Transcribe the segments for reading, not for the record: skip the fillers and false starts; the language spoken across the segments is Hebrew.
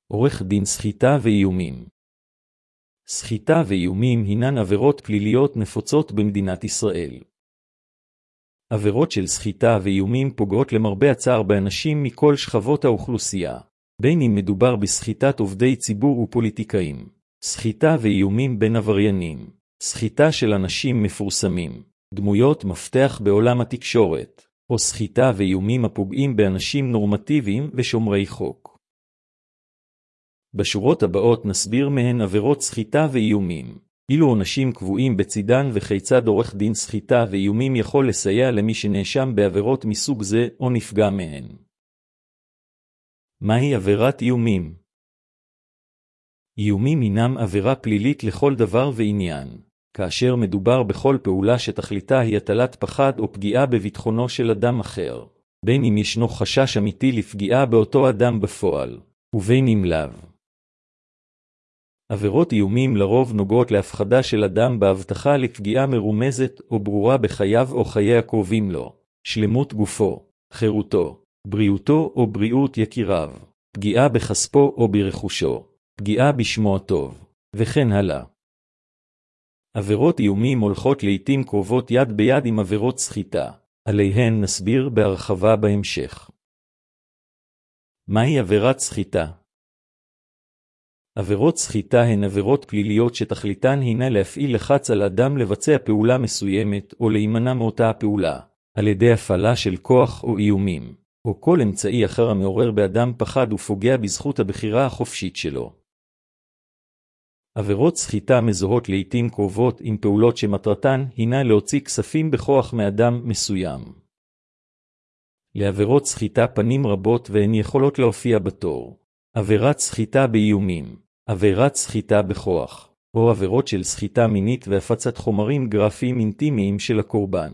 עורך דין סחיטה ואיומים. סחיטה ואיומים הינן עבירות פליליות נפוצות במדינת ישראל. עבירות של סחיטה ואיומים פוגעות למרבה הצער באנשים מכל שכבות האוכלוסייה, בין אם מדובר בסחיטת עובדי ציבור ופוליטיקאים, סחיטה ואיומים בין עבריינים, סחיטה של אנשים מפורסמים, דמויות מפתח בעולם התקשורת, או סחיטה ואיומים הפוגעים באנשים נורמטיביים ושומרי חוק. בשורות הבאות נסביר מהן עבירות סחיטה ואיומים, אילו עונשים קבועים בצידן וכיצד עורך דין סחיטה ואיומים יכול לסייע למי שנאשם בעבירות מסוג זה או נפגע מהן. מהי עבירת איומים? איומים הינם עבירה פלילית לכל דבר ועניין, כאשר מדובר בכל פעולה שתכליתה היא הטלת פחד או פגיעה בביטחונו של אדם אחר, בין אם ישנו חשש אמיתי לפגיעה באותו אדם בפועל, ובין אם לאו. עבירות איומים לרוב נוגעות להפחדה של אדם בהבטחה לפגיעה מרומזת או ברורה בחייו או חיי הקרובים לו, שלמות גופו, חירותו, בריאותו או בריאות יקיריו, פגיעה בכספו או ברכושו, פגיעה בשמו הטוב, וכן הלאה. עבירות איומים הולכות לעתים קרובות יד ביד עם עבירות סחיטה, עליהן נסביר בהרחבה בהמשך. מהי עבירת סחיטה? עבירות סחיטה הן עבירות פליליות שתכליתן הינה להפעיל לחץ על אדם לבצע פעולה מסוימת או להימנע מאותה הפעולה, על ידי הפעלה של כוח או איומים, או כל אמצעי אחר המעורר באדם פחד ופוגע בזכות הבחירה החופשית שלו. עבירות סחיטה מזוהות לעתים קרובות עם פעולות שמטרתן הינה להוציא כספים בכוח מאדם מסוים. לעבירות סחיטה פנים רבות והן יכולות להופיע בתור עבירת סחיטה באיומים, עבירת סחיטה בכוח, או עבירות של סחיטה מינית והפצת חומרים גרפיים אינטימיים של הקורבן.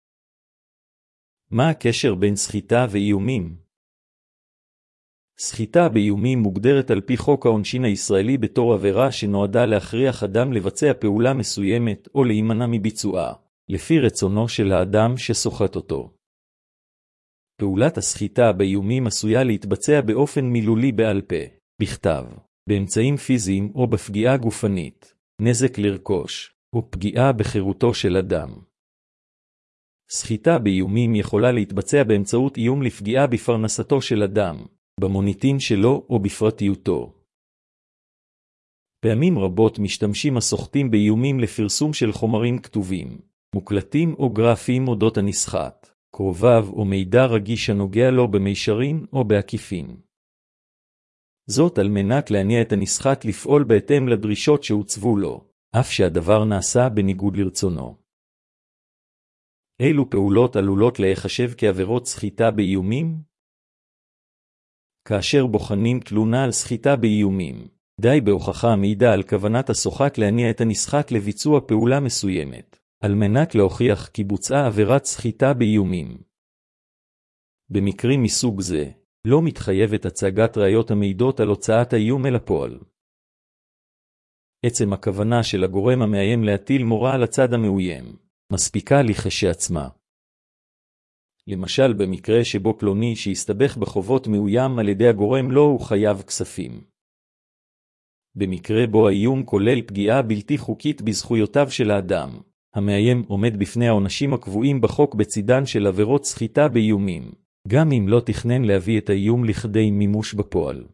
מה הקשר בין סחיטה ואיומים? סחיטה באיומים מוגדרת על פי חוק העונשין הישראלי בתור עבירה שנועדה להכריח אדם לבצע פעולה מסוימת או להימנע מביצועה, לפי רצונו של האדם שסוחט אותו. פעולת הסחיטה באיומים עשויה להתבצע באופן מילולי בעל פה, בכתב, באמצעים פיזיים או בפגיעה גופנית, נזק לרכוש, או פגיעה בחירותו של אדם. סחיטה באיומים יכולה להתבצע באמצעות איום לפגיעה בפרנסתו של אדם, במוניטין שלו או בפרטיותו. פעמים רבות משתמשים הסוחטים באיומים לפרסום של חומרים כתובים, מוקלטים או גרפיים אודות הנסחט, קרוביו או מידע רגיש הנוגע לו במישרין או בעקיפין. זאת על מנת להניע את הנסחט לפעול בהתאם לדרישות שהוצבו לו, אף שהדבר נעשה בניגוד לרצונו. אילו פעולות עלולות להיחשב כעבירות סחיטה באיומים? כאשר בוחנים תלונה על סחיטה באיומים, די בהוכחה המעידה על כוונת הסוחט להניע את הנסחט לביצוע פעולה מסוימת, על מנת להוכיח כי בוצעה עבירת סחיטה באיומים. במקרים מסוג זה, לא מתחייבת הצגת ראיות המעידות על הוצאת האיום אל הפועל. עצם הכוונה של הגורם המאיים להטיל מורא על הצד המאוים, מספיקה לכשעצמה. למשל במקרה שבו פלוני שהסתבך בחובות מאוים על ידי הגורם לו הוא חייב כספים. במקרה בו האיום כולל פגיעה בלתי חוקית בזכויותיו של האדם, המאיים עומד בפני העונשים הקבועים בחוק בצידן של עבירות סחיטה באיומים, גם אם לא תכנן להביא את האיום לכדי מימוש בפועל.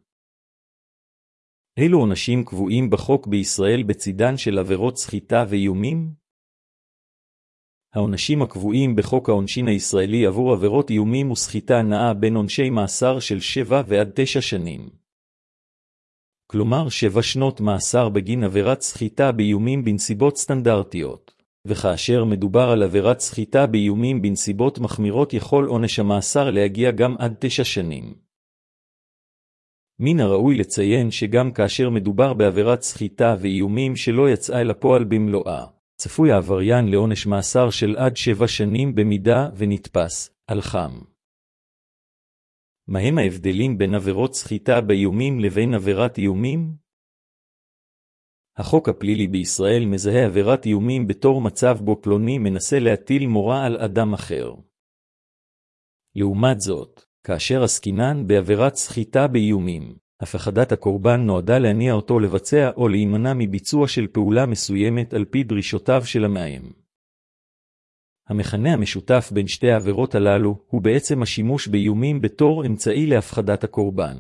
אילו עונשים קבועים בחוק בישראל בצידן של עבירות סחיטה ואיומים? העונשים הקבועים בחוק העונשין הישראלי עבור עבירות איומים וסחיטה נעה בין עונשי מאסר של 7 ועד 9 שנים. כלומר 7 שנות מאסר בגין עבירת סחיטה באיומים בנסיבות סטנדרטיות, וכאשר מדובר על עבירת סחיטה באיומים בנסיבות מחמירות יכול עונש המאסר להגיע גם עד 9 שנים. מן הראוי לציין שגם כאשר מדובר בעבירת סחיטה ואיומים שלא יצאה אל הפועל במלואה, צפוי העבריין לעונש מאסר של עד 7 שנים במידה ונתפס על חם. מהם ההבדלים בין עבירות סחיטה באיומים לבין עבירת איומים? החוק הפלילי בישראל מזהה עבירת איומים בתור מצב בו פלוני מנסה להטיל מורא על אדם אחר. לעומת זאת, כאשר עסקינן בעבירת סחיטה באיומים, הפחדת הקורבן נועדה להניע אותו לבצע או להימנע מביצוע של פעולה מסוימת על פי דרישותיו של המאיים. המכנה המשותף בין שתי העבירות הללו הוא בעצם השימוש באיומים בתור אמצעי להפחדת הקורבן.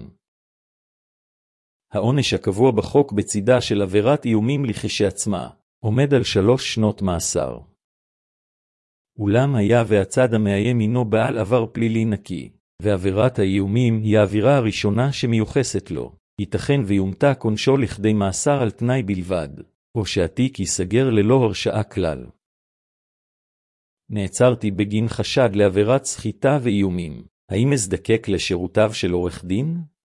העונש הקבוע בחוק בצידה של עבירת איומים לכשעצמה עומד על 3 שנות מאסר. אולם היה והצד המאיים הינו בעל עבר פלילי נקי, ועבירת האיומים היא העבירה הראשונה שמיוחסת לו, ייתכן ויומתק עונשו לכדי מאסר על תנאי בלבד, או שהתיק ייסגר ללא הרשעה כלל. נעצרתי בגין חשד לעבירת סחיטה ואיומים. האם אזדקק לשירותיו של עורך דין?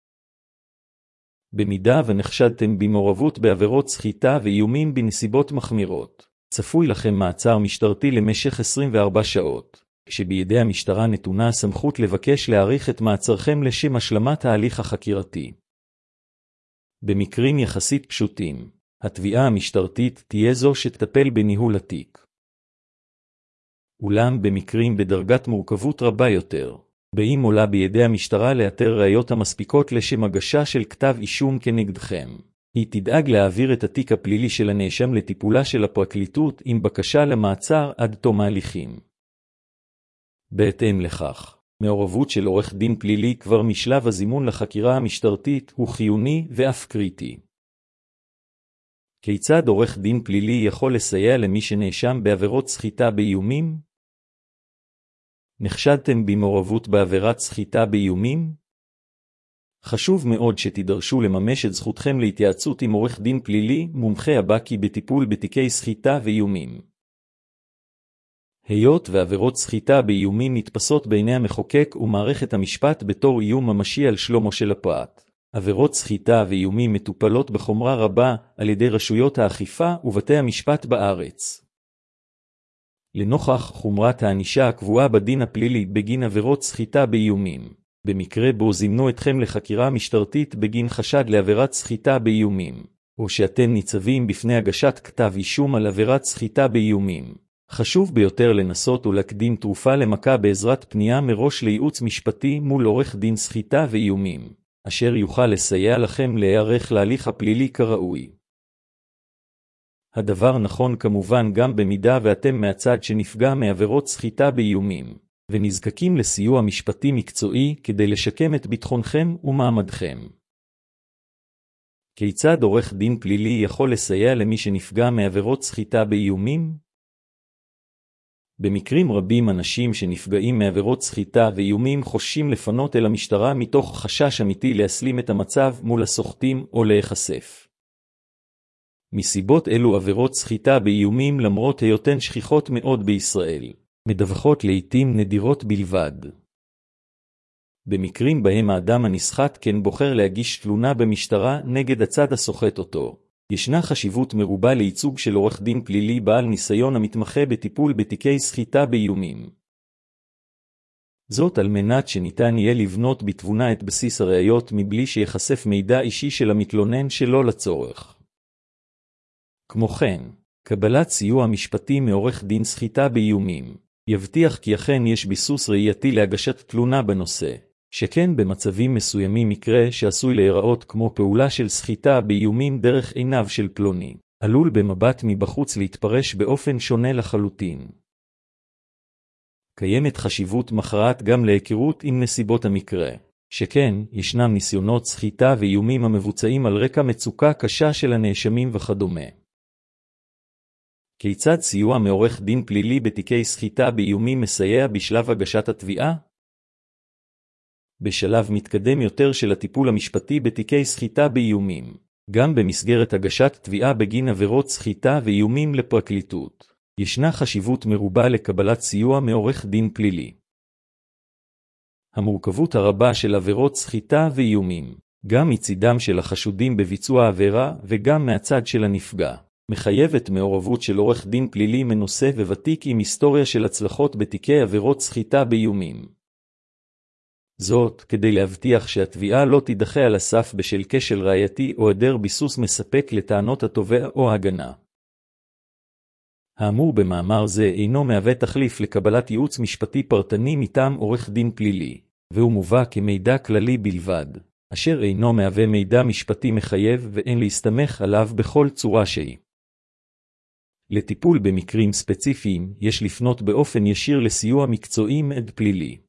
במידה ונחשדתם במעורבות בעבירות סחיטה ואיומים בנסיבות מחמירות, צפוי לכם מעצר משטרתי למשך 24 שעות, כשבידי המשטרה נתונה הסמכות לבקש להאריך את מעצרכם לשם השלמת ההליך החקירתי. במקרים יחסית פשוטים, התביעה המשטרתית תהיה זו שתטפל בניהול התיק. אולם במקרים בדרגת מורכבות רבה יותר, באם עולה בידי המשטרה לאתר ראיות המספיקות לשם הגשה של כתב אישום כנגדכם, היא תדאג להעביר את התיק הפלילי של הנאשם לטיפולה של הפרקליטות עם בקשה למעצר עד תום ההליכים. בהתאם לכך, מעורבות של עורך דין פלילי כבר משלב הזימון לחקירה המשטרתית הוא חיוני ואף קריטי. כיצד עורך דין פלילי יכול לסייע למי שנאשם בעבירות סחיטה באיומים? נחשדתם במעורבות בעבירת סחיטה באיומים? חשוב מאוד שתידרשו לממש את זכותכם להתייעצות עם עורך דין פלילי מומחה הבקי בטיפול בתיקי סחיטה ואיומים. היות ועבירות סחיטה באיומים נתפסות בעיני המחוקק ומערכת המשפט בתור איום ממשי על שלומו של הפרט, עבירות סחיטה ואיומים מטופלות בחומרה רבה על ידי רשויות האכיפה ובתי המשפט בארץ. לנוכח חומרת הענישה הקבועה בדין הפלילי בגין עבירות סחיטה באיומים, במקרה בו זימנו אתכם לחקירה משטרתית בגין חשד לעבירת סחיטה באיומים, או שאתם ניצבים בפני הגשת כתב אישום על עבירת סחיטה באיומים, חשוב ביותר לנסות ולהקדים תרופה למכה בעזרת פנייה מראש לייעוץ משפטי מול עורך דין סחיטה ואיומים, אשר יוכל לסייע לכם להיערך להליך הפלילי כראוי. הדבר נכון כמובן גם במידה ואתם מהצד שנפגע מעבירות סחיטה באיומים, ונזקקים לסיוע משפטי מקצועי כדי לשקם את ביטחונכם ומעמדכם. כיצד עורך דין פלילי יכול לסייע למי שנפגע מעבירות סחיטה באיומים? במקרים רבים אנשים שנפגעים מעבירות סחיטה ואיומים חוששים לפנות אל המשטרה מתוך חשש אמיתי להסלים את המצב מול הסוחטים או להיחשף. מסיבות אלו עבירות סחיטה באיומים למרות היותן שכיחות מאוד בישראל, מדווחות לעתים נדירות בלבד. במקרים בהם האדם הנסחט כן בוחר להגיש תלונה במשטרה נגד הצד הסוחט אותו, ישנה חשיבות מרובה לייצוג של עורך דין פלילי בעל ניסיון המתמחה בטיפול בתיקי סחיטה באיומים. זאת על מנת שניתן יהיה לבנות בתבונה את בסיס הראיות מבלי שיחשף מידע אישי של המתלונן שלא לצורך. כמו כן, קבלת סיוע משפטי מעורך דין סחיטה באיומים יבטיח כי אכן יש ביסוס ראייתי להגשת תלונה בנושא, שכן במצבים מסוימים מקרה שעשוי להיראות כמו פעולה של סחיטה באיומים דרך עיניו של פלוני, עלול במבט מבחוץ להתפרש באופן שונה לחלוטין. קיימת חשיבות מכרעת גם להיכרות עם נסיבות המקרה, שכן ישנם ניסיונות סחיטה ואיומים המבוצעים על רקע מצוקה קשה של הנאשמים וכדומה. כיצד סיוע מעורך דין פלילי בתיקי סחיטה באיומים מסייע בשלב הגשת התביעה? בשלב מתקדם יותר של הטיפול המשפטי בתיקי סחיטה באיומים, גם במסגרת הגשת תביעה בגין עבירות סחיטה ואיומים לפרקליטות, ישנה חשיבות מרובה לקבלת סיוע מעורך דין פלילי. המורכבות הרבה של עבירות סחיטה ואיומים, גם מצידם של החשודים בביצוע העבירה וגם מהצד של הנפגע, מחייבת מעורבות של עורך דין פלילי מנוסה וותיק עם היסטוריה של הצלחות בתיקי עבירות סחיטה באיומים. זאת, כדי להבטיח שהתביעה לא תידחה על הסף בשל כשל ראייתי או היעדר ביסוס מספק לטענות התובע או ההגנה. האמור במאמר זה אינו מהווה תחליף לקבלת ייעוץ משפטי פרטני מטעם עורך דין פלילי, והוא מובא כמידע כללי בלבד, אשר אינו מהווה מידע משפטי מחייב ואין להסתמך עליו בכל צורה שהיא. לטיפול במקרים ספציפיים יש לפנות באופן ישיר לסיוע מקצועי מעד פלילי.